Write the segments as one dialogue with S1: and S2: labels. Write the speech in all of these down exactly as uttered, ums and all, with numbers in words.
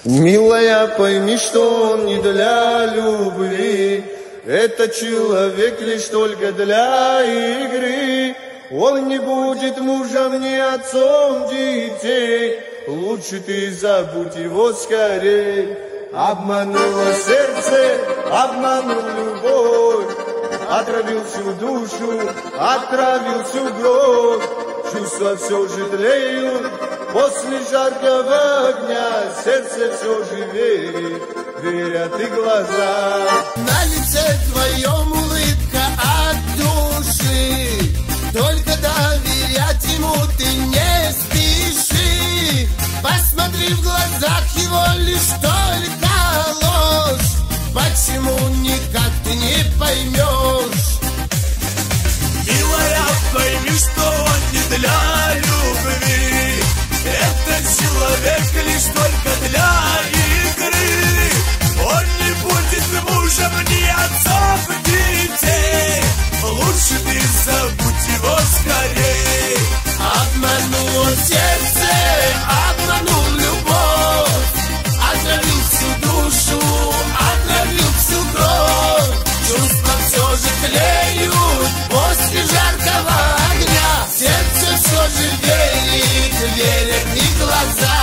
S1: Милая, пойми, что он не для любви, это человек лишь только для игры. Он не будет мужем, ни отцом детей, лучше ты забудь его скорей. Обмануло сердце, обманул любовь, отравил всю душу, отравил всю кровь. Чувства все же тлеют после жаркого огня, сердце все же верит, верят и глаза.
S2: На лице твоем улыбка от души, только доверять ему ты не спеши. Посмотри в глазах его лишь только ложь, почему никак ты не поймешь?
S3: Милая, пойми, что он не для любви, это человек лишь только для игры. Он не будет мужем, ни отцом детей, лучше ты забудь его скорей.
S2: Обманул сердце, обманул любовь, отравил всю душу, отравил всю кровь. Чувства все же тлеют после жаркого огня, сердце все же верит, верят и глаза.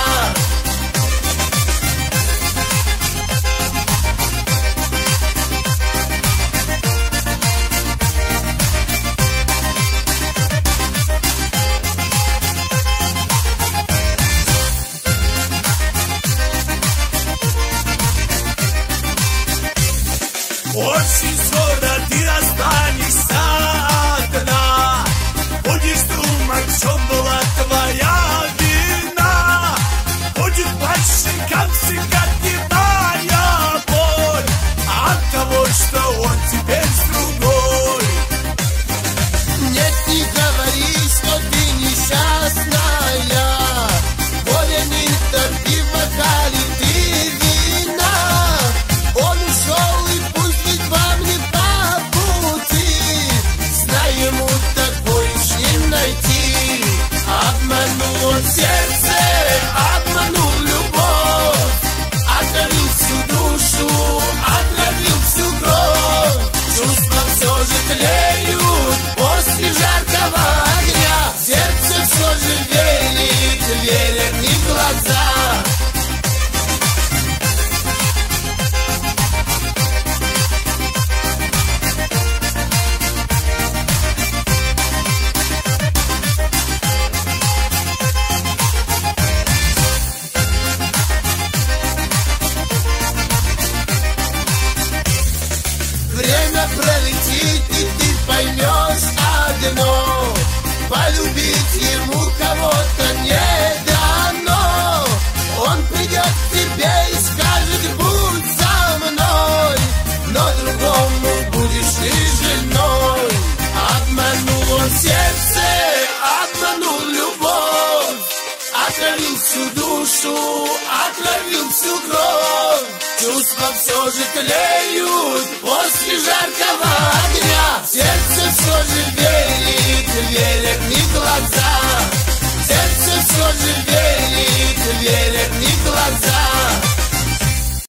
S3: Очень скоро ты останешься одна, будешь думать, в чем была твоя вина. Будет больше всегда кидая боль от того, что он теперь с другой.
S2: Нет, не говори, что ты несчастная, горе не топи в бокале ты вина. Он ушел, и пусть ведь вам не по пути, знай, ему такой уж не найти. Обманул он сердце, обманул любовь, отравил всю душу, отравил всю кровь. Чувства все же тлеют после жаркого огня, сердце все же верит, верят и глаза. Время пролетит, и ты поймешь одно: полюбить ему кого-то не дано. Он придет к тебе и скажет: будь со мной, но другому будешь ты женой. Обманул он сердце, обманул любовь, отравил всю душу, отравил всю кровь. Чувства все же тлеют после